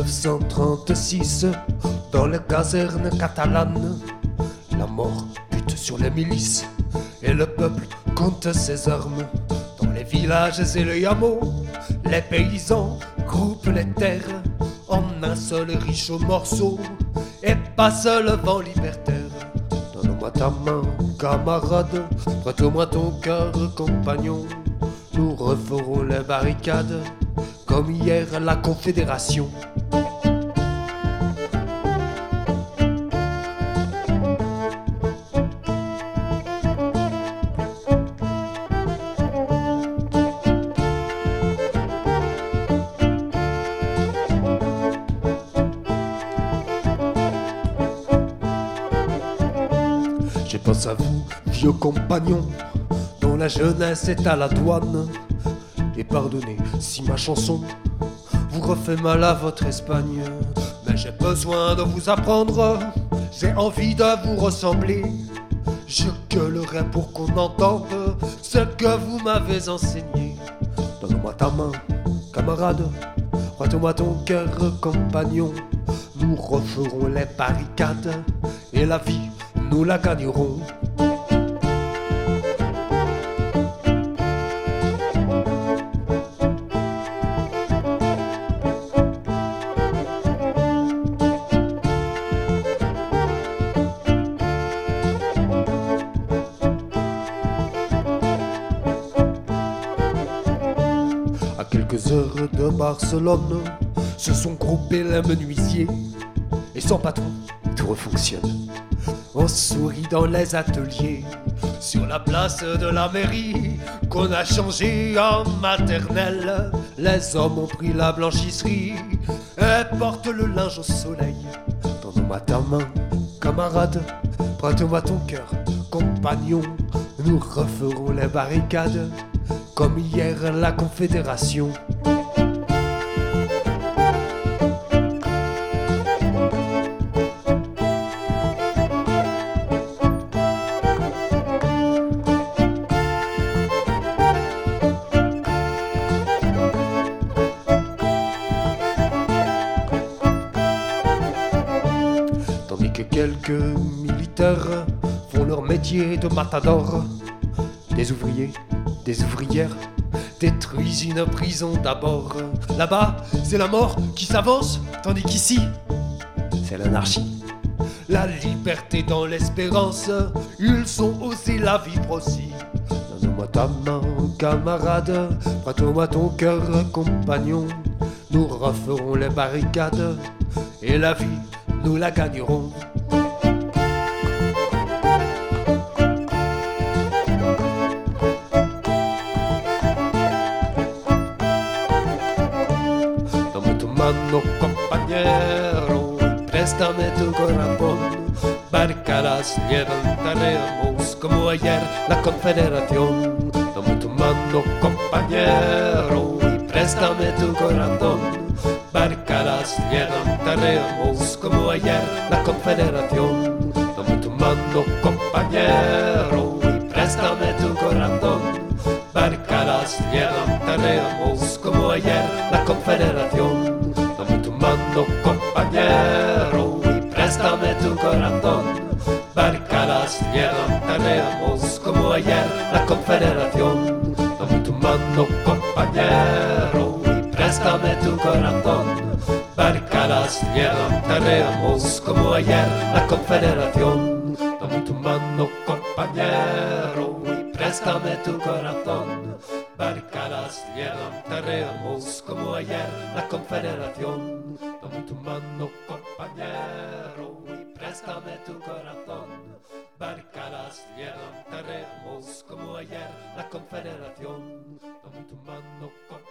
1936, dans les casernes catalanes, la mort bute sur les milices et le peuple compte ses armes. Dans les villages et les hameaux, les paysans groupent les terres en un seul riche morceau et passe le vent libertaire. Donne-moi ta main, camarade, prête-moi ton cœur, compagnon. Nous referons les barricades comme hier la Confédération. Je pense à vous, vieux compagnons, dont la jeunesse est à la douane. Et pardonnez si ma chanson vous refait mal à votre Espagne, mais j'ai besoin de vous apprendre, j'ai envie de vous ressembler. Je gueulerai pour qu'on entende ce que vous m'avez enseigné. Donne-moi ta main, camarade, prête-moi ton cœur, compagnon. Nous referons les barricades et la vie, nous la gagnerons. À quelques heures de Barcelone, se sont groupés les menuisiers, et sans patron, tout fonctionne. On sourit dans les ateliers, sur la place de la mairie, qu'on a changé en maternelle. Les hommes ont pris la blanchisserie et portent le linge au soleil. Donne-moi ta main, camarade, prête-moi ton cœur, compagnon. Nous referons les barricades comme hier la Confédération. Tandis que quelques militaires font leur métier de matador, des ouvriers, des ouvrières détruisent une prison d'abord. Là-bas, c'est la mort qui s'avance, tandis qu'ici, c'est l'anarchie. La liberté dans l'espérance, ils sont aussi la vivre aussi. Donne-moi ta main, camarade, prête-moi ton cœur, compagnon. Nous referons les barricades et la vie, nous la gagnerons. Dame tu mano, compañero, y préstame tu corazón. Barcaras levantaremos como ayer la Confederación. Dame tu mano, compañero, y préstame tu corazón. Barcaras levantaremos como ayer la Confederación. Dame tu mano, compañero, y préstame tu corazón. Barcaras levantaremos como ayer la Confederación. Dame tu mano, compañero, y préstame tu corazón. Barcaras levantaremos como ayer la Confederación. Dame tu mano, compañero, préstame tu corazón. Barcaras levantaremos como ayer la Confederación. Dame tu mano, compañero, y préstame tu corazón. Barcaras levantaremos como ayer la Confederación. Dame tu mano, compañero, y préstame tu corazón. Barcaras levantaremos como ayer la Confederación. Dame tu mano, compañero.